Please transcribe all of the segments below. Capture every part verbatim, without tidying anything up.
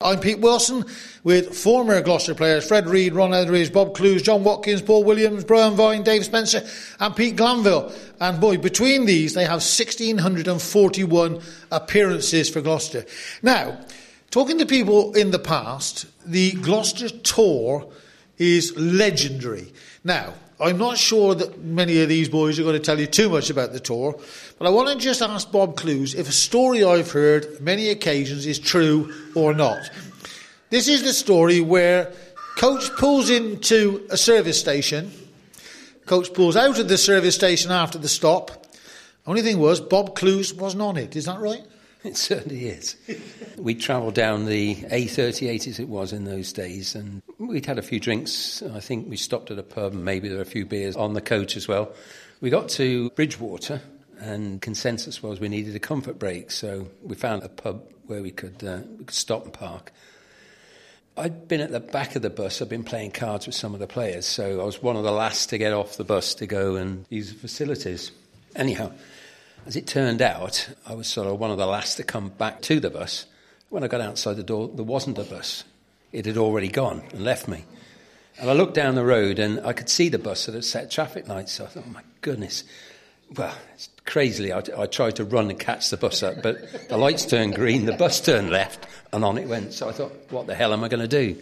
I'm Pete Wilson with former Gloucester players Fred Reid, Ron Etheridge, Bob Clues, John Watkins, Paul Williams, Brian Vine, Dave Spencer and Pete Glanville. And boy, between these they have one thousand six hundred forty-one appearances for Gloucester. Now, talking to people in the past, the Gloucester Tour is legendary. Now, I'm not sure that many of these boys are going to tell you too much about the tour, but I want to just ask Bob Clues if a story I've heard many occasions is true or not. This is the story where coach pulls into a service station, coach pulls out of the service station after the stop. Only thing was, Bob Clues wasn't on it. Is that right? It certainly is. We travelled down the A thirty-eight as it was in those days, and we'd had a few drinks. I think we stopped at a pub and maybe there were a few beers on the coach as well. We got to Bridgewater and consensus was we needed a comfort break, so we found a pub where we could, uh, we could stop and park. I'd been at the back of the bus. I'd been playing cards with some of the players, so I was one of the last to get off the bus to go and use the facilities. Anyhow, as it turned out, I was sort of one of the last to come back to the bus. When I got outside the door, there wasn't a bus. It had already gone and left me. And I looked down the road and I could see the bus that had set traffic lights. So I thought, oh my goodness. Well, it's crazily, I, I tried to run and catch the bus up, but the lights turned green, the bus turned left, and on it went. So I thought, what the hell am I going to do?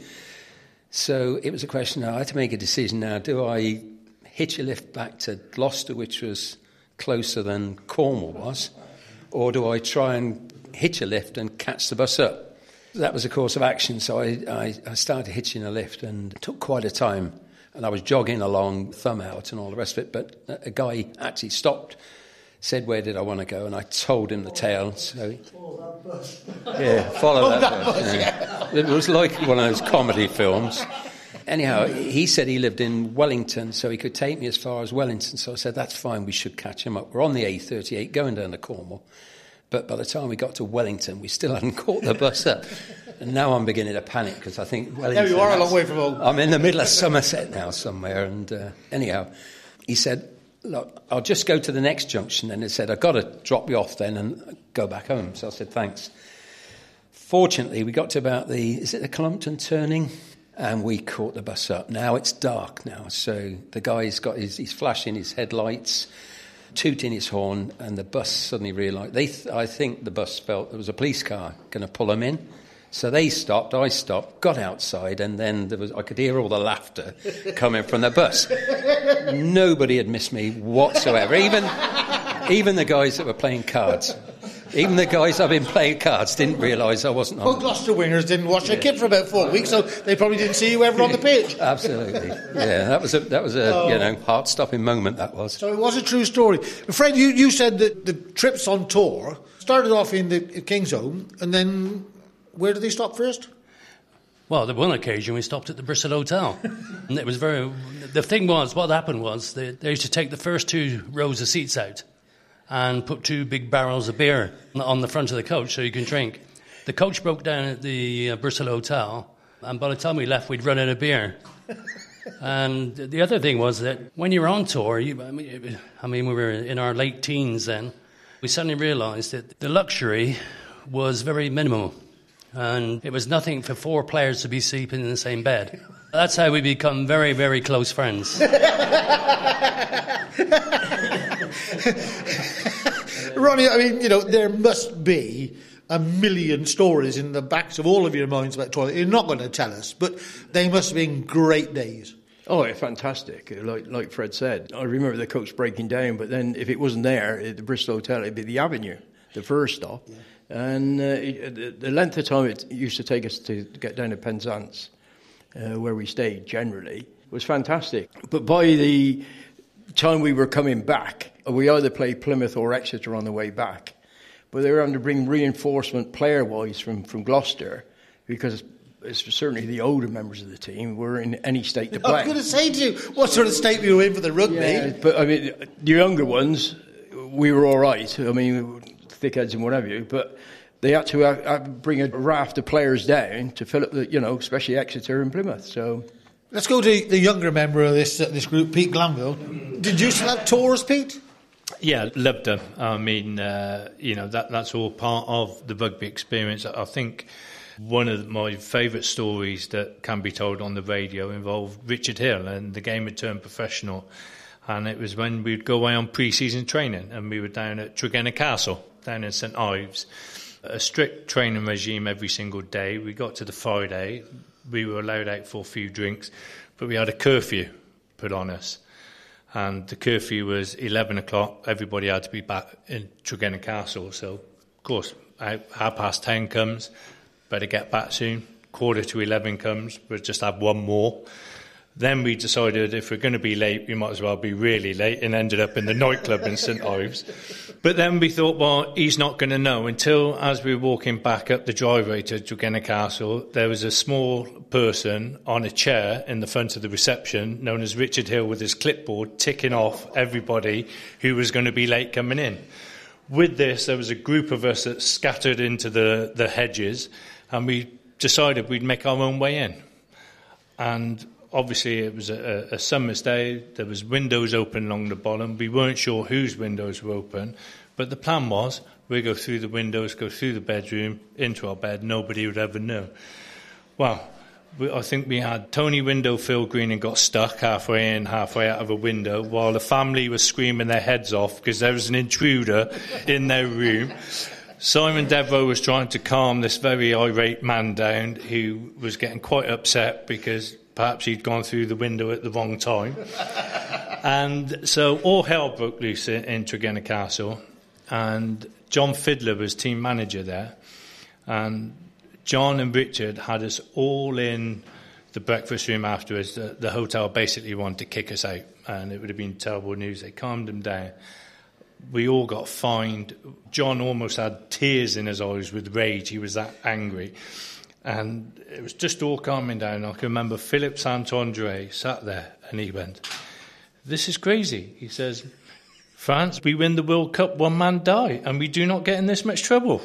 So it was a question, now I had to make a decision now. Do I hitch a lift back to Gloucester, which was closer than Cornwall was, or do I try and hitch a lift and catch the bus up? That was a course of action, so I, I, I started hitching a lift, and it took quite a time, and I was jogging along, thumb out and all the rest of it, but a guy actually stopped, said where did I want to go, and I told him the tale. So he, follow that bus. Yeah, follow that, that bus. bus yeah. Yeah. It was like one of those comedy films. Anyhow, he said he lived in Wellington, so he could take me as far as Wellington. So I said, that's fine, we should catch him up. We're on the A thirty-eight, going down to Cornwall. But by the time we got to Wellington, we still hadn't caught the bus up. And now I'm beginning to panic, because I think Wellington... There you are, a long way from home. I'm in the middle of Somerset now somewhere. And uh, anyhow, he said, look, I'll just go to the next junction. And he said, I've got to drop you off then and go back home. So I said, thanks. Fortunately, we got to about the... Is it the Clumpton turning? And we caught the bus up. Now it's dark now, so the guy's got his, he's flashing his headlights, tooting his horn, and the bus suddenly realised, they th- I think the bus felt there was a police car going to pull them in. So they stopped, I stopped, got outside, and then there was I could hear all the laughter coming from the bus. Nobody had missed me whatsoever, even, even the guys that were playing cards. Even the guys I've been playing cards didn't realise I wasn't on. Well, Gloucester wingers didn't watch their kit for about four weeks, so they probably didn't see you ever on the pitch. Absolutely, yeah. That was a that was a oh. you know heart-stopping moment. That was. So it was a true story. Fred, you, you said that the trips on tour started off in the Kingsholm, and then where did they stop first? Well, on one occasion we stopped at the Bristol Hotel, and it was very. The thing was, what happened was they, they used to take the first two rows of seats out and put two big barrels of beer on the front of the coach so you can drink. The coach broke down at the uh, Bristol Hotel, and by the time we left, we'd run out of beer. And the other thing was that when you're on tour, you, I, mean, I mean, we were in our late teens then, we suddenly realised that the luxury was very minimal, and it was nothing for four players to be sleeping in the same bed. That's how we become very, very close friends. Ronnie, I mean, you know, there must be a million stories in the backs of all of your minds about toilet. You're not going to tell us, but they must have been great days. Oh, yeah, fantastic. Like like Fred said, I remember the coach breaking down, but then if it wasn't there at the Bristol Hotel, it'd be the Avenue, the first stop. Yeah. And uh, it, the length of time it used to take us to get down to Penzance, uh, where we stayed generally, was fantastic. But by the time we were coming back, we either played Plymouth or Exeter on the way back. But they were having to bring reinforcement player-wise from, from Gloucester, because it's certainly the older members of the team were in any state to play. I was going to say to you, what sort of state were you in for the rugby? Yeah, but I mean, the younger ones, we were all right. I mean, thickheads and whatever, but they had to uh, uh, bring a raft of players down to fill up the, you know, especially Exeter and Plymouth. So let's go to the younger member of this uh, this group, Pete Glanville. Did you still have tours, Pete? Yeah, loved them. I mean, uh, you know, that that's all part of the rugby experience. I think One of my favourite stories that can be told on the radio involved Richard Hill, and the game had turned professional. And it was when we'd go away on pre-season training, and we were down at Tregenna Castle, down in St Ives. A strict training regime every single day. We got to the Friday, we were allowed out for a few drinks, but we had a curfew put on us. And the curfew was eleven o'clock, everybody had to be back in Tregenna Castle. So, of course, half past ten comes, better get back soon. Quarter to eleven comes, we'll just have one more. Then we decided if we're going to be late, we might as well be really late, and ended up in the nightclub in St Ives. But then we thought, well, he's not going to know until, as we were walking back up the driveway to Tregenna Castle, there was a small person on a chair in the front of the reception, known as Richard Hill, with his clipboard, ticking off everybody who was going to be late coming in. With this, there was a group of us that scattered into the, the hedges, and we decided we'd make our own way in. And obviously, it was a, a summer's day. There was windows open along the bottom. We weren't sure whose windows were open, but the plan was we'd go through the windows, go through the bedroom, into our bed. Nobody would ever know. Well, we, I think we had Tony Window, Phil Green, and got stuck halfway in, halfway out of a window, while the family was screaming their heads off because there was an intruder in their room. Simon Devereux was trying to calm this very irate man down, who was getting quite upset because perhaps he'd gone through the window at the wrong time. And so all hell broke loose in, in Tregenna Castle. And John Fiddler was team manager there. And John and Richard had us all in the breakfast room afterwards. The, the hotel basically wanted to kick us out. And it would have been terrible news. They calmed them down. We all got fined. John almost had tears in his eyes with rage. He was that angry. And it was just all calming down. I can remember Philip Sant-Andre sat there and he went, "This is crazy." He says, "France, we win the World Cup, one man die, and we do not get in this much trouble."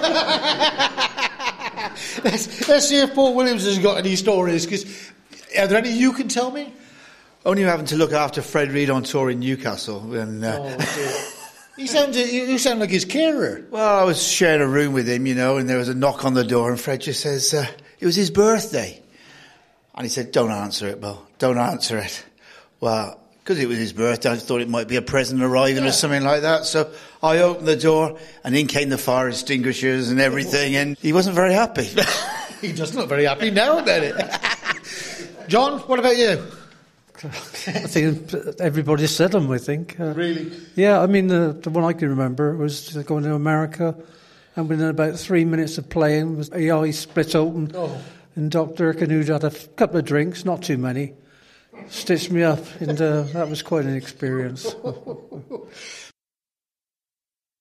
let's, let's see if Paul Williams has got any stories, because are there any you can tell me? Only having to look after Fred Reid on tour in Newcastle. And, uh, oh, dear. You sound, you sound like his carer. Well, I was sharing a room with him, you know, and there was a knock on the door, and Fred just says, uh, it was his birthday. And he said, "Don't answer it, Bill. Don't answer it." Well, because it was his birthday, I thought it might be a present arriving yeah. or something like that. So I opened the door, and in came the fire extinguishers and everything, and he wasn't very happy. He doesn't look very happy now about it. John, what about you? I think everybody said them, I think. Uh, really? Yeah, I mean, the, the one I can remember was going to America, and within about three minutes of playing, was the eye split open, oh. and Doctor Durkin, who'd had a f- couple of drinks, not too many, stitched me up, and uh, that was quite an experience.